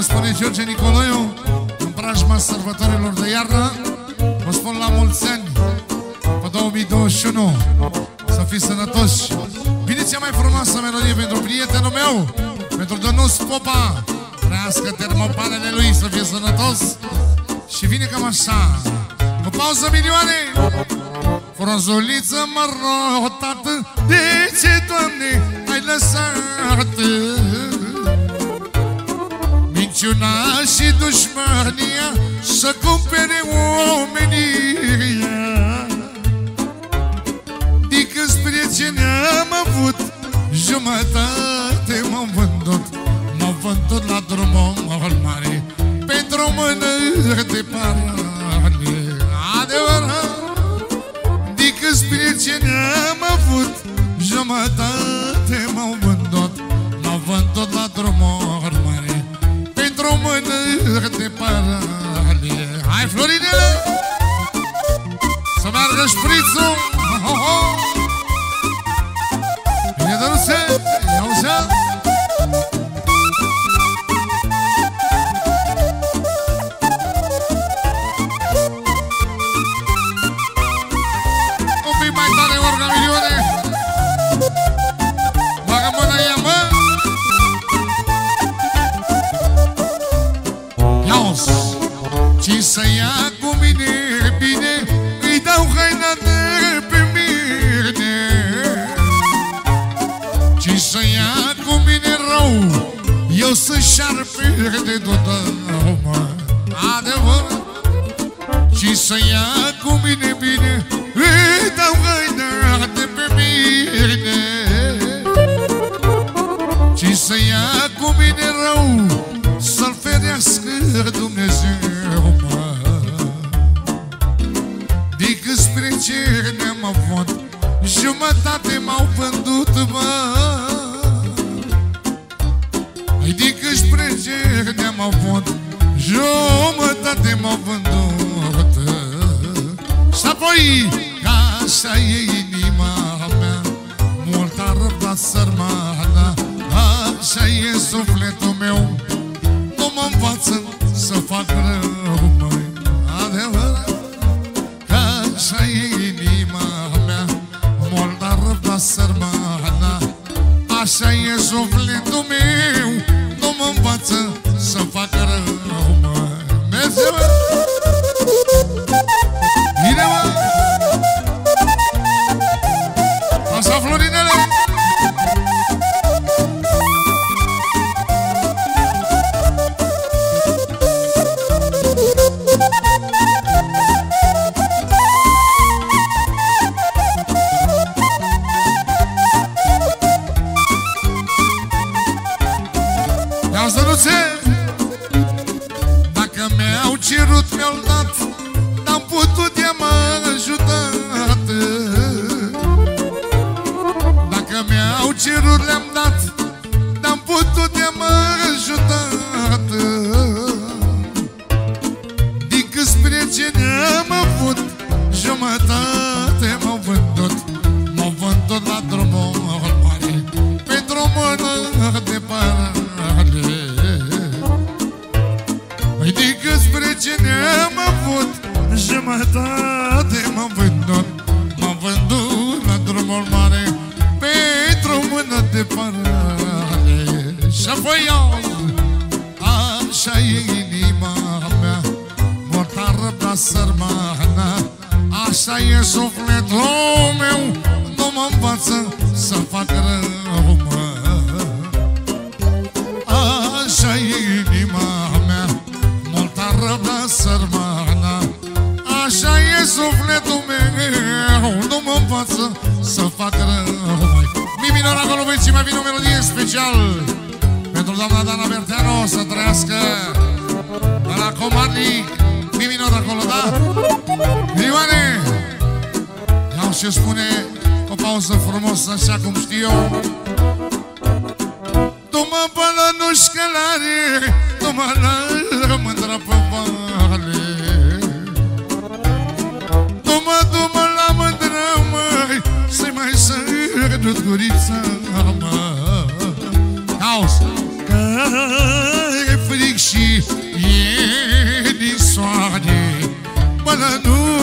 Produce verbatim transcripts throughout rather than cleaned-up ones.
spune George Nicoloiu, în preajma sărbătorilor de iarnă, vă spun la mulți ani, pe două mii douăzeci și unu, să fiți sănătoși. Vine cea mai frumoasă melodie pentru prietenul meu, pentru Dănuț Popa, trăiască termopanele lui, să fie sănătos. Și vine cam așa, cu pauză milioane. Frunzuliță mărotată, de ce, Doamne, ai lăsat minciuna și dușmania să cumpere omenia? De când spre ce ne-am avut jumătate m-am vândut, m-am vândut la drumul mare pentru o mână de parane. Adevărat, de când spre ce ne-am avut jumătate m-am vândut, m-am vândut la drumul mare pentru o mână de parane. Hai, Florinele, să meargă șprițul! Ho, ho, ho. Bine, Dănuțe, ia-o-se! Un pic mai tare, orga milioane! Bagă mâna, ia, mă! Ia-o-s! Ci să ia cu mine bine, îi dau haina de pe mine. Ci să ia cu mine rău, eu să șarpe de toată mă. Adevăr. Ci să ia cu mine bine, îi dau haina de pe mine. Ci să ia cu mine rău, să-l ferească Dumnezeu, mă. De când spre ce ne-am avut jumătate m-au vândut, mă. De când spre ce ne-am avut jumătate m-au vândut. Și apoi, așa e inima mea, mult a răbdat sărmana, așa e sufletul meu, nu mă învață să fac rău, măi. Adevărat, că așa e inima mea, mult a răbdat sărmana, așa e sufletul meu, nu mă învață să fac rău, măi. Mersi, mă! Bine, mă! Așa, Florinele! Ia-ți, Dănuțe! Dacă mi-au cerut, mi-au dat, n-am putut, i-am ajutat. Dacă mi-au cerut, le-am dat, n-am putut, i-am ajutat. Din când spre ce ne-am avut jumătate m-au vândut, m-au vândut la drumul mare pentru o mână de parane. De când spre ce ne-am avut jumătate m-am vândut, m-am vândut la drumul mare pentru o mână de parane. Și apoi eu, așa e inima mea, mult a răbdat sărmana, așa e sufletul meu, nu mă învață să fac rău, mă. Așa e inima mea, mult a răbdat sărmana, așa e sufletul meu, nu mă învață să fac rău, măi. Mi minor acolo, băieți, mai vine o melodie special pentru doamna Dana Berteanu, să trăiască de la Comandnic. Mi minor acolo, da? Milioane! Iau și spune o pauză frumos, așa cum știu eu. Tu mă până nu șcălare, tu mă lără mândră pe vale. Tu mă, tu mă la mândră, măi, să-i mai sărut gurița, mă. Auzi, că e fric și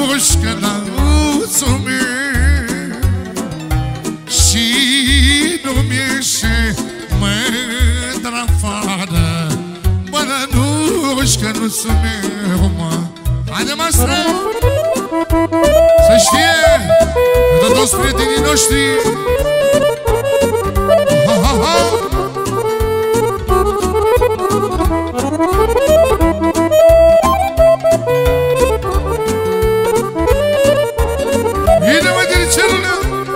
călăuțul meu și nu mi-eșe mândra afară. Bălănuș călăuțul meu, mă. Haide, mastră! Să știe de toți prietenii noștri. Ha, ha, ha. Bine, mă, diricerule!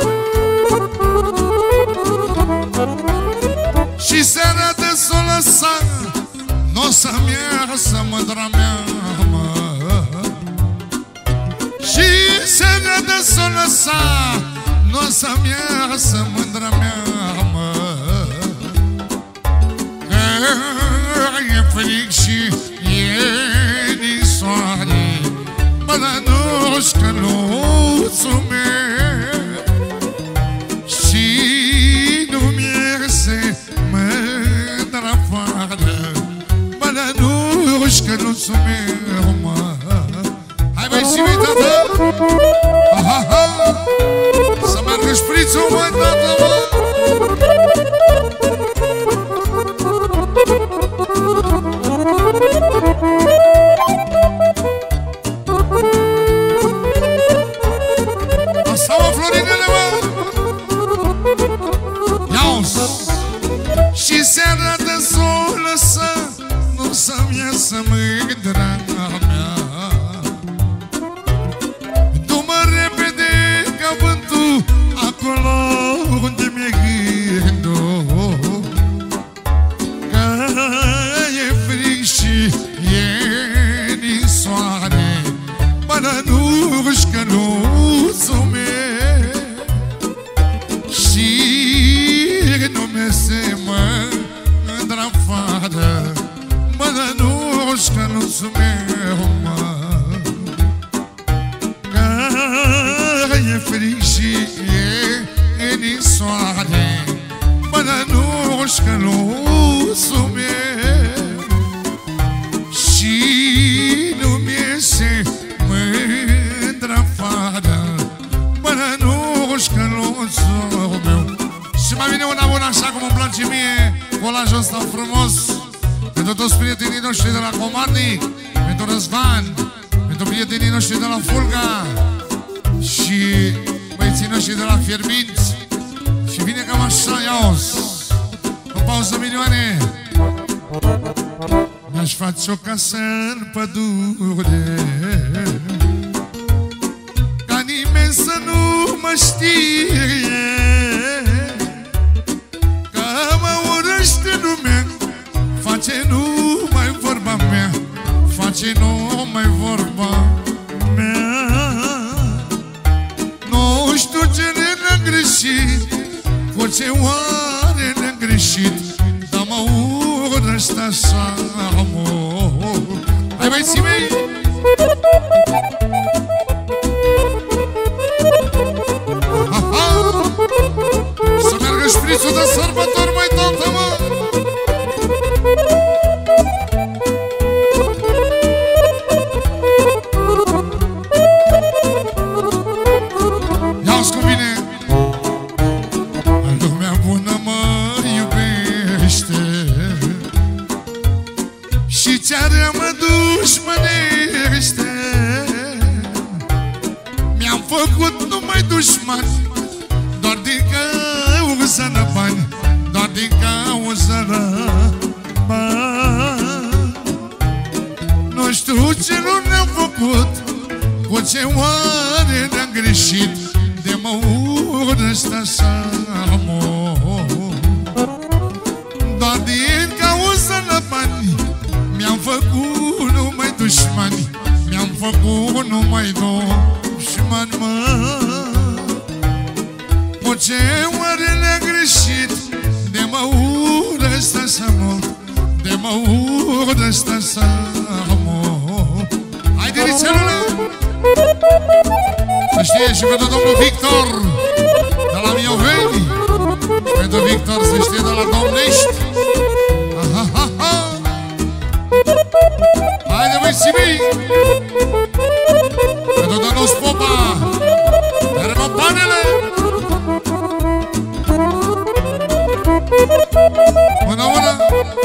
Și seara de s-o lăsa, n-o să-mi iasă mândra mea, mă. Și seara de s-o lăsa, n-o să-mi iasă mândra mea, mă. Că e fric și e din soare, Bălănuș călăuțul meu și nu-mi iese mândra afară. Bălănuș călăuțul meu, mă. Hai, băi, și mei, tată! Ha, ha, ha! Să meargă șprițul, mă, tată, mă! Asta, mă, Florinele, mă! Ia-o-s! Și seara de s-o lăsă, nu să-mi iasă mândra mea. Du-mă repede ca vântul acolo unde mi-e gândul, că e frig și e din soare. Bălănuș călăuțul meu și nu-mi iese mândra afară. Bălănuș călăuțul meu, mă. Că e frig și e, e din soare. Bălănuș călăuțul meu și nu-mi iese mândra afară. Bălănuș călăuțul meu. Și mai vine una bună așa cum îmi place mie, colajul ăsta frumos, pentru toți prietenii noștri de la Comarnic, pentru Răzvan, pentru prietenii noștri de la Fulga și băieții noștri de la Fierbinți. Și vine cam așa, ia-o-s, o pauză, milioane. Mi-aș face o casă în pădure, ca nimeni să nu mă știe, că mă urăște lumea, face numai vorba mea, face numai vorba mea. Nu știu ce ne-am greșit, cu ce oare ne-am greșit, dar mă urăște așa, mă. Hai, băieții mei! Ha, ha! Să meargă șprițul de sărbători, măi, tată, mă! Ia-o-ți cum vine! Lumea bună mă iubește și țara mă dușmănește. Mi-am făcut numai dușmani, doar din cauza la bani, doar din cauza la bani. Nu știu ce nu ne-am făcut, cu ce oare ne-am greșit, de mă urăște așa, mă. Doar din cauza la bani mi-am făcut numai dușmani, mi-am făcut numai dușmani, mă. Cu ce oare ne-am greșit, de mă urăște așa mult, de mă urăște așa, mă. Haide, rițelule! Să știe și pentru domnul Victor de la Mioveni, pentru Victor să știe de la Domnești. Ha, ha, ha. Haide, băi, Sibii! Pentru domnul Auzi, popa! Dar mă panele! Mână, mână!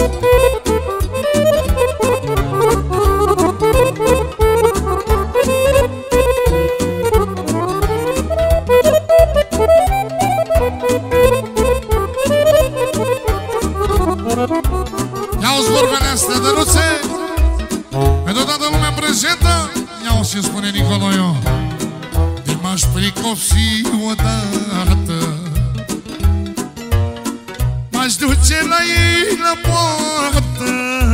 Ia-uzi vorbele astea, dăruțe! Pentru toată lumea prezentă, ia-uzi ce spune Nicoloiu. De m-aș pricopsi odată, m-aș duce la ei la poartă,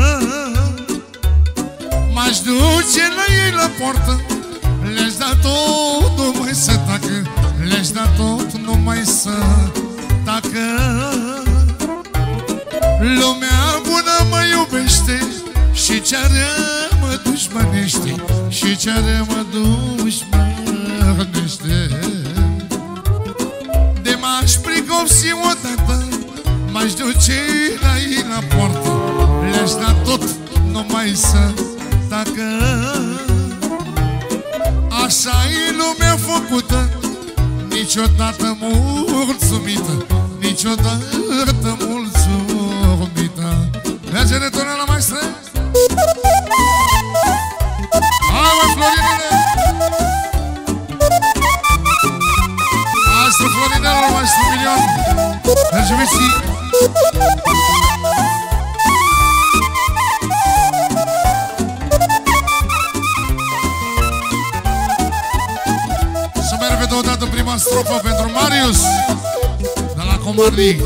m-aș duce la ei la poartă, le-aș da tot numai să tacă, le-aș da tot numai să tacă. Lumea bună mă iubește și ceară-mă dușmănește, și ceară-mă dușmănește. De m-aș pricopsi odată, m-aș duce la ei la poartă, le-aș da tot numai să tacă. Așa-i lumea făcută, niciodată mulțumită, niciodată mulțumită. Merge retornă la maestre? Hai, mă, Florinele! Maestru Florinele, maestru Milion! Merge, Messi! Să merge deodată prima strofă pentru Marius de la Comarnic.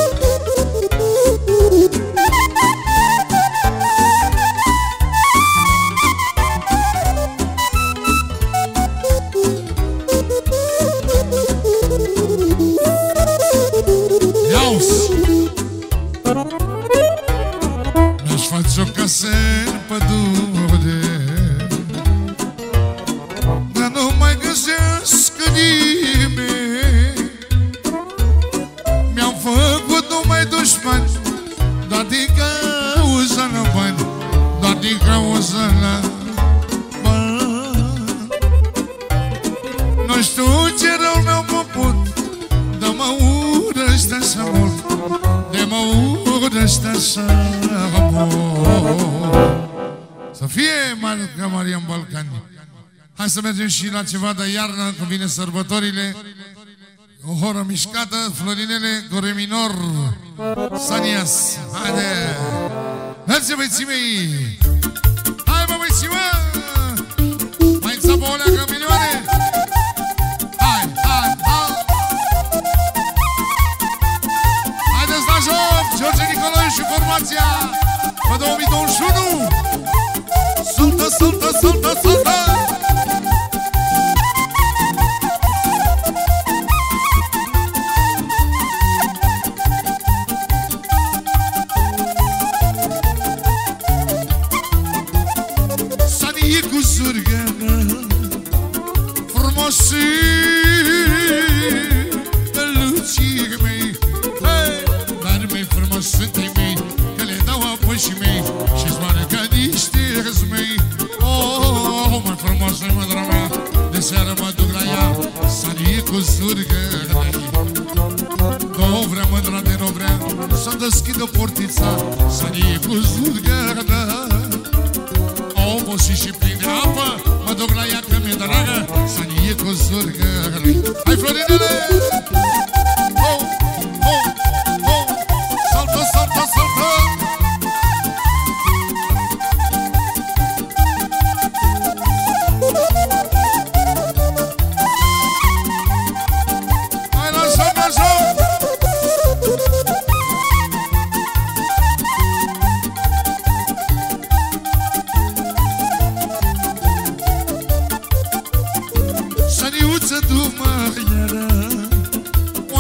Mi-aș face o casă în pădure, dar nu mai găsesc nimeni. Mi-am făcut numai dușmani, doar din cauza la bani, doar din cauza la bani. Nu știu ce rău mi-au făcut, dar mă urăște așa mult, de mă urăște așa mult. Să fie ca Maria în Balcani. Hai să mergem și la ceva de iarnă, când vine sărbătorile. O horă mișcată, Florinele, Gore Minor, Sanias. Haide! Merge, băieții mei! Hai, bă, băieții, mă! Mai țapă o leacă milioane! Hai, hai, hai! Haideți la joc! George Nicoloiu și formația pe două mii douăzeci și unu! Săltă, săltă, săltă, săltă! Sanie cu zurgănă frumosii lucii mei, dar mai frumos sunt ei mei, că le dau apoi și mei și zboară ca niște răzmei. Oh, mai frumos e mândra mea, de seară mă duc la ea, Sanie cu zurgănă. Nu vrea mândra de nu vrea să deschidă portița, Sanie cu zurgănă. Obosit și plin de apă, mă duc la ea că mi-e dragă, Sanie cu zurgănă. Hai, Florinele! Oh, oh, oh! Saltă, saltă, saltă! Hai, la joc, la joc! Saniuță, tu mă iară,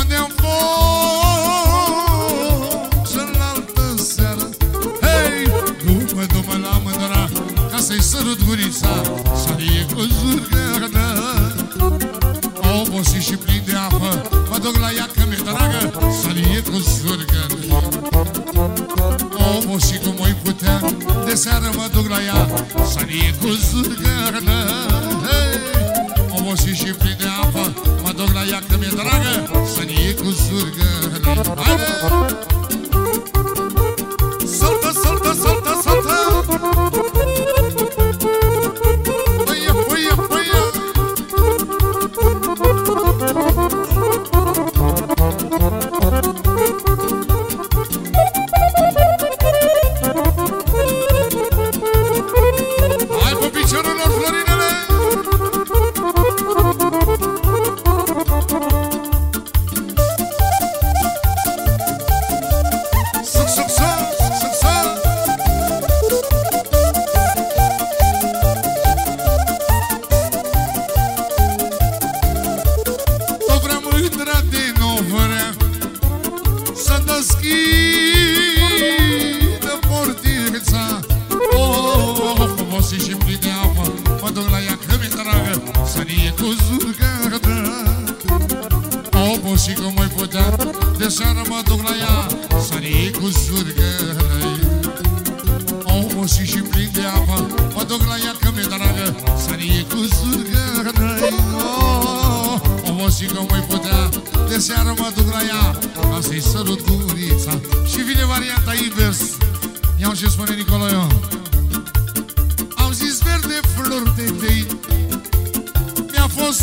deschidă portița. Oh, frumos și plin de apă, mă duc la ea că mi-e dragă, sărie cu zurgădă. Obosit că mai putea, de seară mă duc la ea, sărie cu zurgădă. Obosit și plin de apă, mă duc la ea că mi-e dragă, sărie cu zurgădă. Obosit că mai putea, de seară mă duc la ea, ca să-i sărut gurița. Și vine varianta invers. Iau ce spune Nicolae. Am zis verde flori de tei, mi-a fost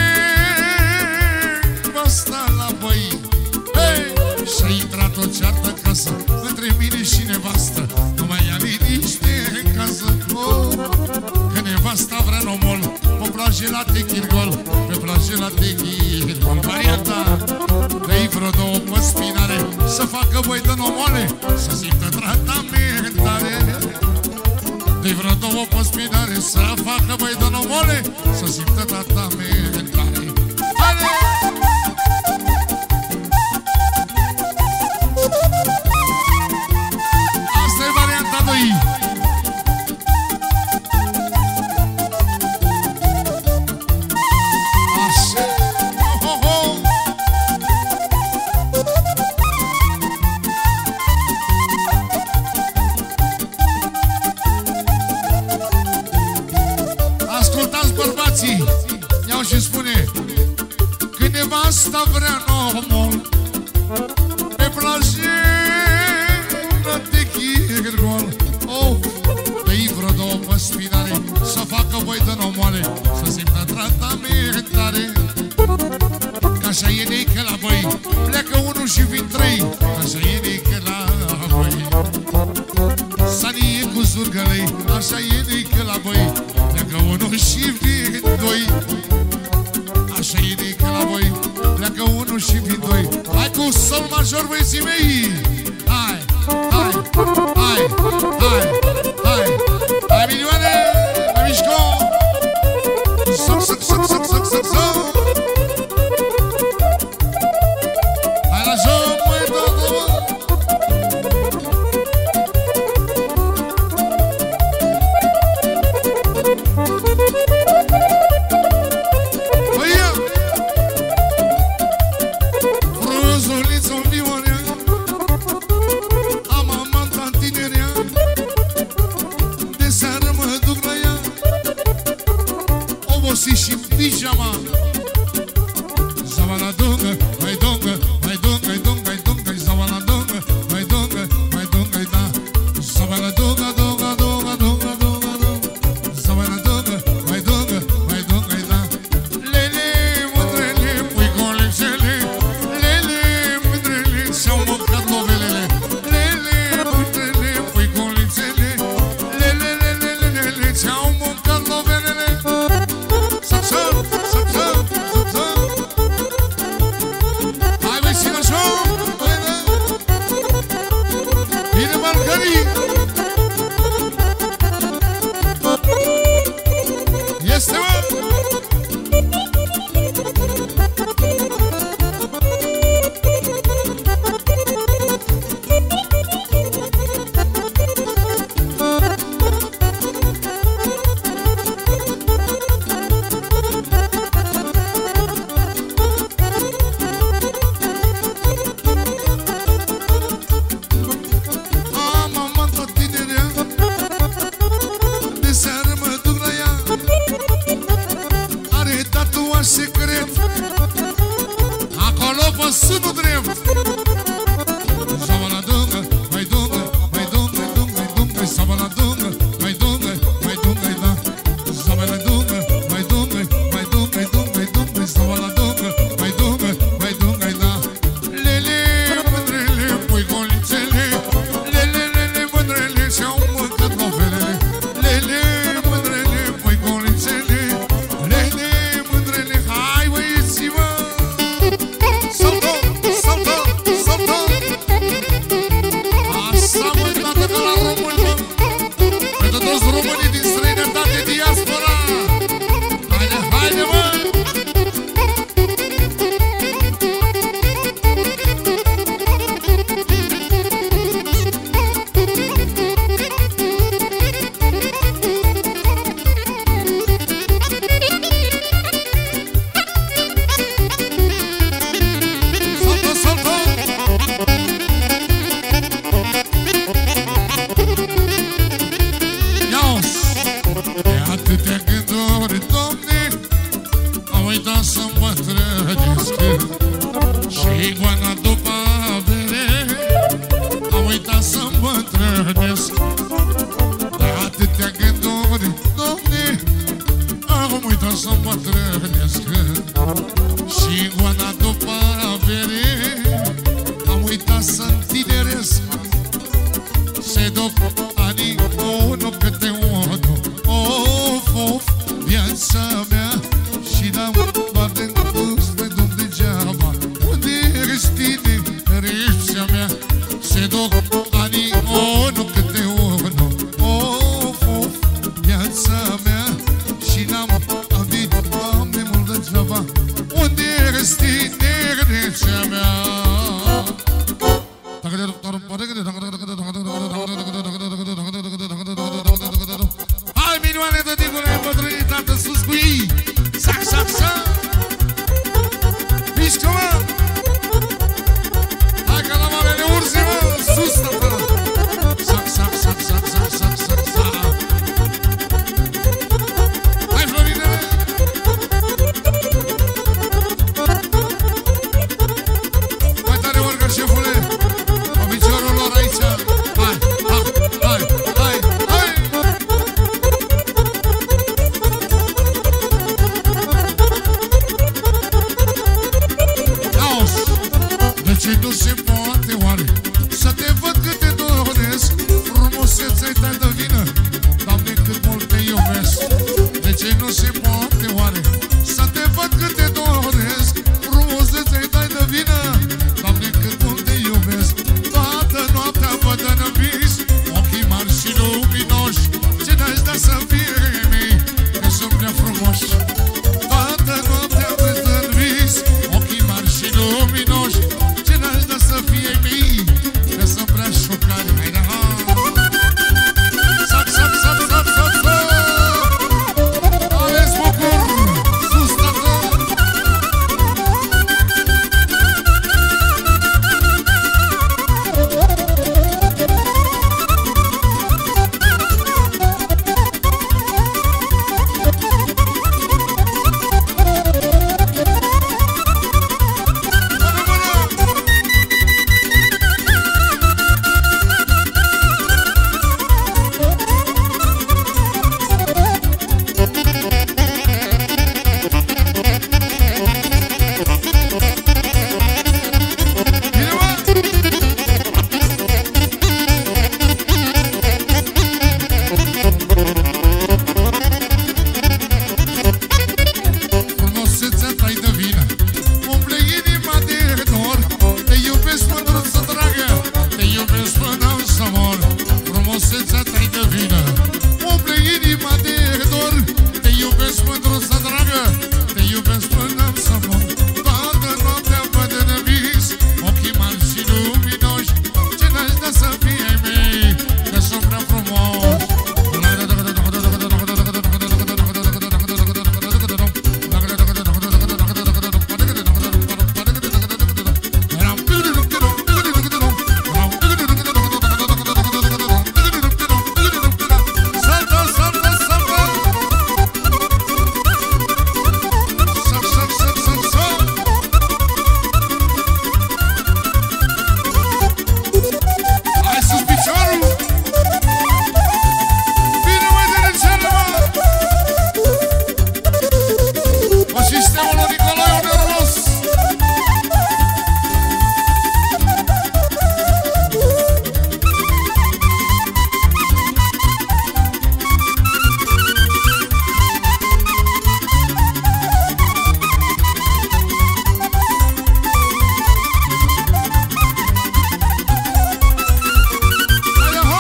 nevasta la băi. Hey! Și-a intrat o ceartă casă între mine și nevastă, nu mai ia liniște în casă. Oh! Că nevasta vrea nomol pe plajă la Techirgol, pe plajă la Techirgol. Varianta, dă-i vreo două pe spinare, să facă băi de nomoale, să simtă tratamentare. Dă-i vreo două pe spinare, să facă băi de nomoale, să simtă tratamentare. Haide! Asta e varianta doi. Iau și spune: când nevasta vrea nomol pe plajă la Techirgol, oh, dă-i vreo două pe spinare, să facă băi de nomoale, să simtă tratamentare. Că așa e de că la băi pleacă unul și vin trei, că așa e de că la băi sanie cu zurgălei, așa e de că la băi pleacă unul și vin doi. Așa e de că la voi pleacă unul și vin doi. Hai cu sol major, băieții mei! Hai, hai, hai, hai, hai! Hai, milioane! Hai, mișco! Soc, soc, soc, soc, soc, soc, soc! Hai la joc, măi, toată, mă! De seară mă duc la duc anii unul câte unul. Of, of, viața mea și n-am bani de gust pe dum degeaba. Unde ești tine, ripsea mea? Se duc anii unul câte unul. Of, of, viața mea și n-am avit bani mult degeaba. Unde ești tine, ripsea mea? Hai, milioane de ticuri îmbătrânitate, sus cu ei! Sac, sac, sac! Mișcă, mă! Hai că la mamele urzi, mă! Sus, tătă! Sac, sac, sac, sac, sac, sac, sac, sac! Hai, Florinele! Mai tare urcă, șefule! Cu piciorul lor aici! Hai, hai, hai, hai, hai! De ce nu se poate oare să te văd cât te doresc? Frumusețea-i ta de vină, Doamne, cât mult te iubesc. De ce nu se poate oare să te văd cât te doresc? Frumusețea-i ta de vină, Doamne, cât mult te iubesc. Toată noaptea văd în vis ochii mari și luminoși. Ce n-aș da să fie mei, că sunt prea frumoși. Toată noaptea văd în vis ochii mari și luminoși. Ce n-aș da să fie mei, că sunt prea șocari. Hai de ha! Sac, sac, sac, sac, sac, sac! Ales bucur! Sus, tată! Frumusețea ta-i de vină, umple inima de dor. Te iubesc, mândruță dragă, te iubesc până să mor. Frumusețea ta-i de vină, umple inima de dor. Te iubesc, mândruță dragă, te iubesc până să mor. Toată noaptea văd în vis ochii mari și luminoși. Ce n-aș da să fie mei, că sunt prea frumoși. Salta, salta, salta! Sac, sac, sac, sac, sac! Hai sus piciorul! Bine, măi, de rețelă, mă! Mă, sistemul lui Nicolae, un nervos! Hai, aha!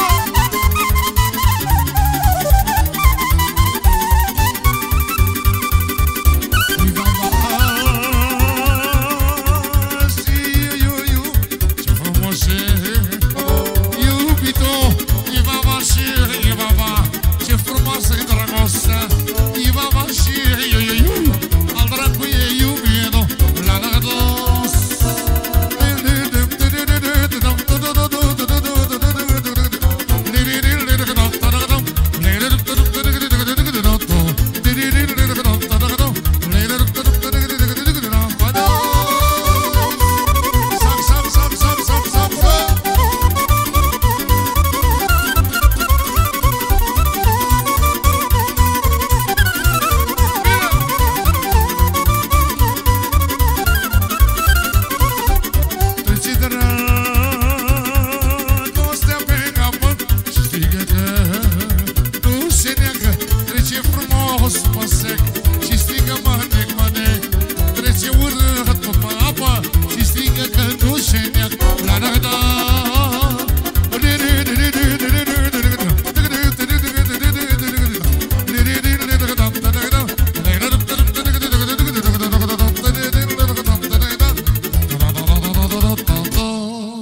Ce frumos e, iubito, Ivava și Ivava. Ce frumoasă e dragostea, Ivava și iu-iu-iu. Al dracu e iubito, la la dos. Sac, sac, sac, sac, sac, sac, sac!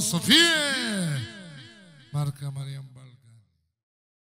să fie! Marca Marian.